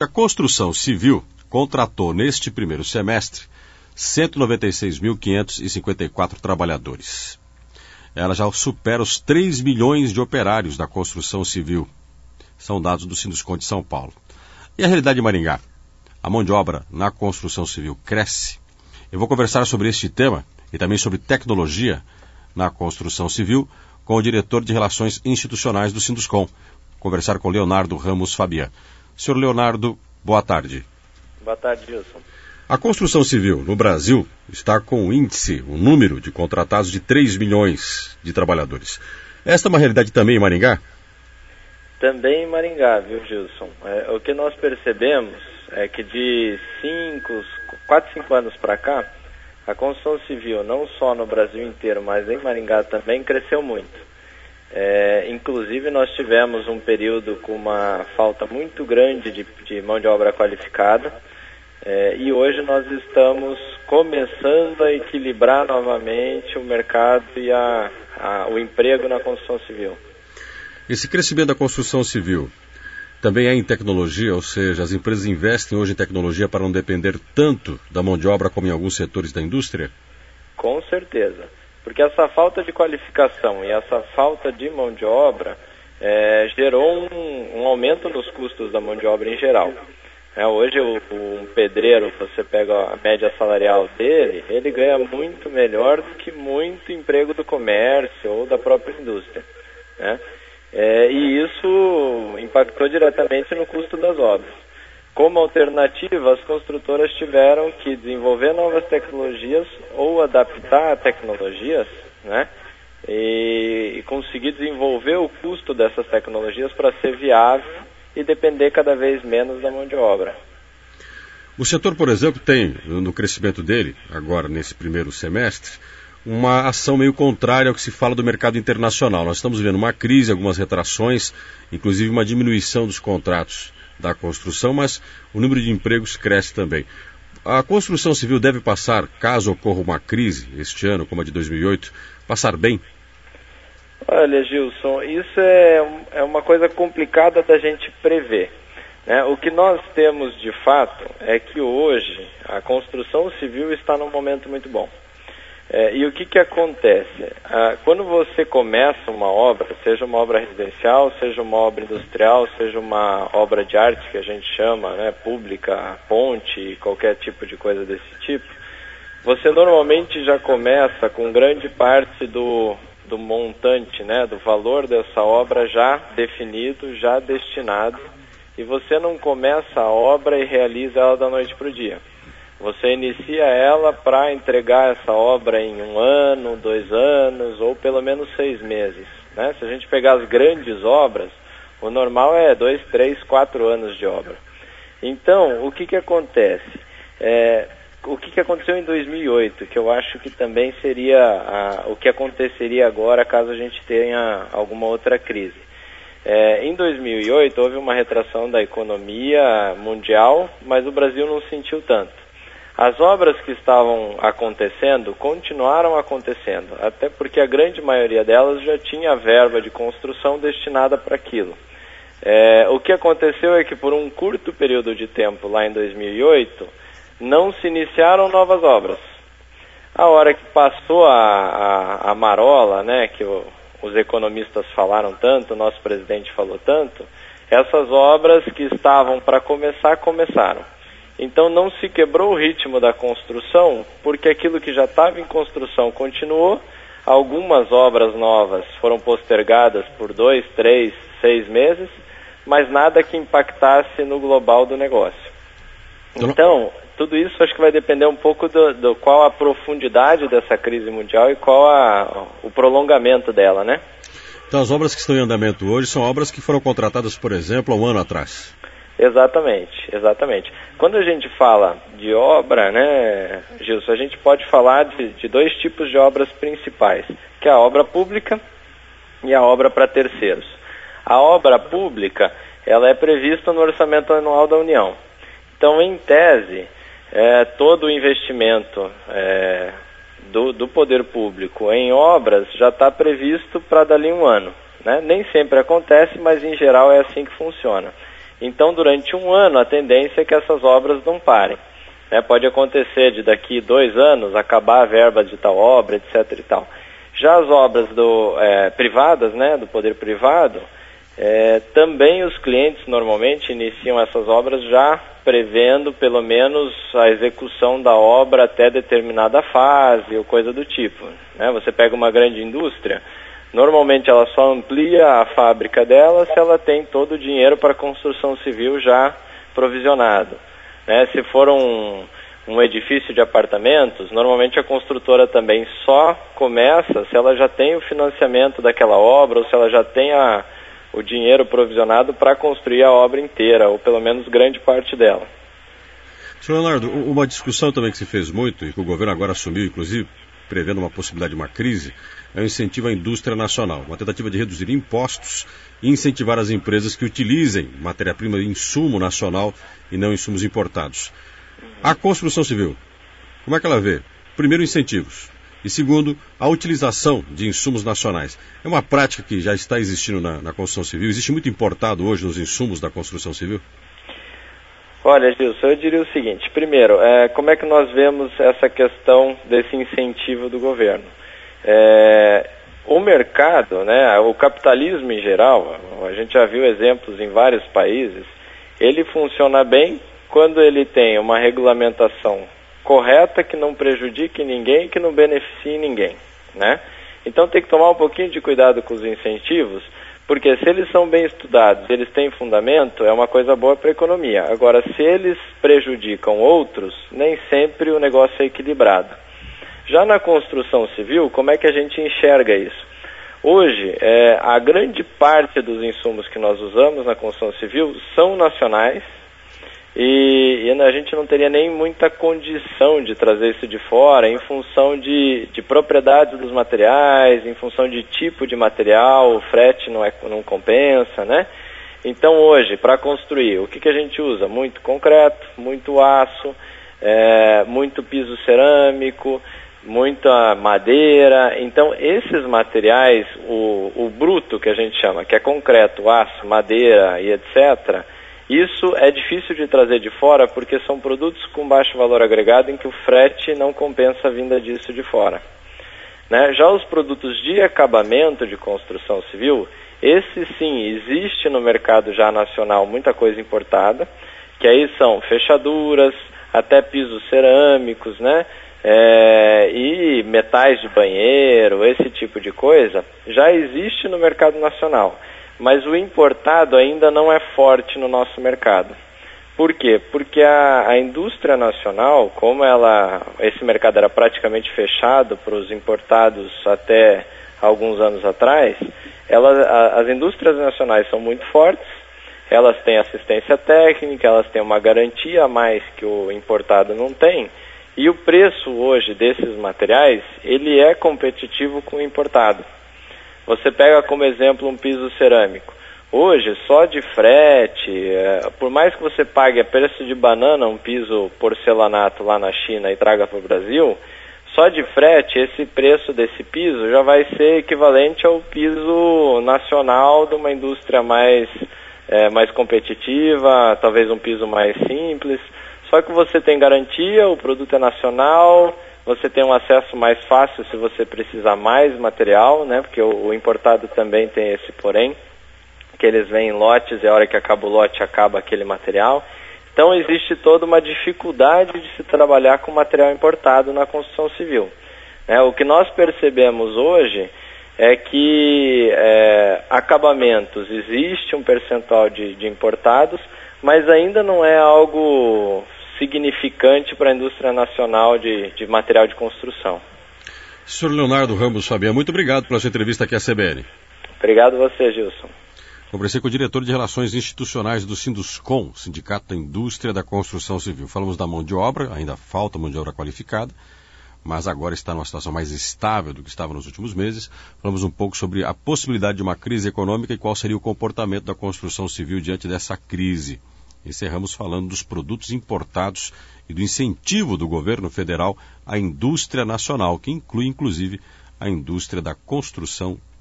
A construção civil contratou neste primeiro semestre 196.554 trabalhadores. Ela já supera os 3 milhões de operários da construção civil. São dados do Sinduscon de São Paulo. E a realidade de Maringá? A mão de obra na construção civil cresce? Eu vou conversar sobre este tema e também sobre tecnologia na construção civil com o diretor de Relações Institucionais do Sinduscon. Conversar com Leonardo Ramos Fabian. Senhor Leonardo, boa tarde. Boa tarde, Wilson. A construção civil no Brasil está com o número de contratados de 3 milhões de trabalhadores. Esta é uma realidade também em Maringá? Também em Maringá, viu, Gilson? O que nós percebemos é que de 4, 5 anos para cá, a construção civil, não só no Brasil inteiro, mas em Maringá também, cresceu muito. Inclusive, nós tivemos um período com uma falta muito grande de mão de obra qualificada, e hoje nós estamos começando a equilibrar novamente o mercado e o emprego na construção civil. Esse crescimento da construção civil também é em tecnologia, ou seja, as empresas investem hoje em tecnologia para não depender tanto da mão de obra como em alguns setores da indústria? Com certeza, porque essa falta de qualificação e essa falta de mão de obra gerou um aumento nos custos da mão de obra em geral. Hoje um pedreiro, você pega a média salarial dele, ele ganha muito melhor do que muito emprego do comércio ou da própria indústria, né? E isso impactou diretamente no custo das obras. Como alternativa, as construtoras tiveram que desenvolver novas tecnologias ou adaptar tecnologias, né? E conseguir desenvolver o custo dessas tecnologias para ser viável e depender cada vez menos da mão de obra. O setor, por exemplo, tem, no crescimento dele, agora nesse primeiro semestre, uma ação meio contrária ao que se fala do mercado internacional. Nós estamos vendo uma crise, algumas retrações, inclusive uma diminuição dos contratos da construção, mas o número de empregos cresce também. A construção civil deve passar, caso ocorra uma crise este ano, como a de 2008, passar bem? Olha, Gilson, isso é uma coisa complicada da gente prever, né? O que nós temos de fato é que hoje a construção civil está num momento muito bom. E o que acontece? Quando você começa uma obra, seja uma obra residencial, seja uma obra industrial, seja uma obra de arte que a gente chama, né, pública, ponte, qualquer tipo de coisa desse tipo, você normalmente já começa com grande parte do montante, né, do valor dessa obra já definido, já destinado, e você não começa a obra e realiza ela da noite para o dia. Você inicia ela para entregar essa obra em 1 ano, 2 anos, ou pelo menos 6 meses, né? Se a gente pegar as grandes obras, o normal é 2, 3, 4 anos de obra. Então, o que acontece? O que aconteceu em 2008, que eu acho que também seria o que aconteceria agora caso a gente tenha alguma outra crise. Em 2008 houve uma retração da economia mundial, mas o Brasil não sentiu tanto. As obras que estavam acontecendo continuaram acontecendo, até porque a grande maioria delas já tinha verba de construção destinada para aquilo. O que aconteceu é que por um curto período de tempo, lá em 2008, não se iniciaram novas obras. A hora que passou a marola, né, que os economistas falaram tanto, o nosso presidente falou tanto, essas obras que estavam para começar, começaram. Então não se quebrou o ritmo da construção, porque aquilo que já estava em construção continuou. Algumas obras novas foram postergadas por 2, 3, 6 meses, mas nada que impactasse no global do negócio. Então, tudo isso acho que vai depender um pouco do qual a profundidade dessa crise mundial e qual o prolongamento dela, né? Então as obras que estão em andamento hoje são obras que foram contratadas, por exemplo, há 1 ano atrás. Exatamente. Quando a gente fala de obra, né, Gilson, a gente pode falar de 2 tipos de obras principais, que é a obra pública e a obra para terceiros. A obra pública, ela é prevista no orçamento anual da União. Então, em tese, todo o investimento do poder público em obras já está previsto para dali 1 ano, né? Nem sempre acontece, mas em geral é assim que funciona. Então, durante um ano, a tendência é que essas obras não parem. Pode acontecer de daqui 2 anos acabar a verba de tal obra, etc. e tal. Já as obras privadas, do poder privado, também os clientes normalmente iniciam essas obras já prevendo pelo menos a execução da obra até determinada fase ou coisa do tipo. Você pega uma grande indústria, normalmente ela só amplia a fábrica dela se ela tem todo o dinheiro para a construção civil já provisionado. Se for um edifício de apartamentos, normalmente a construtora também só começa se ela já tem o financiamento daquela obra ou se ela já tem o dinheiro provisionado para construir a obra inteira, ou pelo menos grande parte dela. Sr. Leonardo, uma discussão também que se fez muito, e que o governo agora assumiu, inclusive, prevendo uma possibilidade de uma crise, é o incentivo à indústria nacional, uma tentativa de reduzir impostos e incentivar as empresas que utilizem matéria-prima e insumo nacional e não insumos importados. A construção civil, como é que ela vê? Primeiro, incentivos. E segundo, a utilização de insumos nacionais. É uma prática que já está existindo na construção civil? Existe muito importado hoje nos insumos da construção civil? Olha, Gilson, eu diria o seguinte. Primeiro, como é que nós vemos essa questão desse incentivo do governo? O mercado, o capitalismo em geral, a gente já viu exemplos em vários países, ele funciona bem quando ele tem uma regulamentação correta, que não prejudique ninguém, que não beneficie ninguém, Então tem que tomar um pouquinho de cuidado com os incentivos, porque se eles são bem estudados, eles têm fundamento, é uma coisa boa para a economia. Agora, se eles prejudicam outros, nem sempre o negócio é equilibrado. Já na construção civil, como é que a gente enxerga isso? Hoje, a grande parte dos insumos que nós usamos na construção civil são nacionais, e a gente não teria nem muita condição de trazer isso de fora em função de propriedades dos materiais, em função de tipo de material, o frete não compensa, Então hoje, para construir, o que a gente usa? Muito concreto, muito aço, muito piso cerâmico, muita madeira. Então esses materiais, o bruto que a gente chama, que é concreto, aço, madeira e etc., isso é difícil de trazer de fora porque são produtos com baixo valor agregado em que o frete não compensa a vinda disso de fora. Já os produtos de acabamento de construção civil, esse sim, existe no mercado já nacional muita coisa importada, que aí são fechaduras, até pisos cerâmicos, e metais de banheiro, esse tipo de coisa, já existe no mercado nacional. Mas o importado ainda não é forte no nosso mercado. Por quê? Porque a indústria nacional, como esse mercado era praticamente fechado para os importados até alguns anos atrás, as indústrias nacionais são muito fortes, elas têm assistência técnica, elas têm uma garantia a mais que o importado não tem, e o preço hoje desses materiais, ele é competitivo com o importado. Você pega como exemplo um piso cerâmico. Hoje, só de frete, por mais que você pague a preço de banana um piso porcelanato lá na China e traga para o Brasil, só de frete, esse preço desse piso já vai ser equivalente ao piso nacional de uma indústria mais competitiva, talvez um piso mais simples. Só que você tem garantia, o produto é nacional, você tem um acesso mais fácil se você precisar mais material, porque o importado também tem esse porém, que eles vêm em lotes e a hora que acaba o lote acaba aquele material. Então existe toda uma dificuldade de se trabalhar com material importado na construção civil. O que nós percebemos hoje é que acabamentos, existe um percentual de importados, mas ainda não é algo significante para a indústria nacional de material de construção. Sr. Leonardo Ramos Fabian, muito obrigado pela sua entrevista aqui à CBN. Obrigado a você, Gilson. Conversei com o diretor de Relações Institucionais do Sinduscom, Sindicato da Indústria da Construção Civil. Falamos da mão de obra, ainda falta mão de obra qualificada, mas agora está numa situação mais estável do que estava nos últimos meses. Falamos um pouco sobre a possibilidade de uma crise econômica e qual seria o comportamento da construção civil diante dessa crise. Encerramos falando dos produtos importados e do incentivo do governo federal à indústria nacional, que inclui, inclusive, a indústria da construção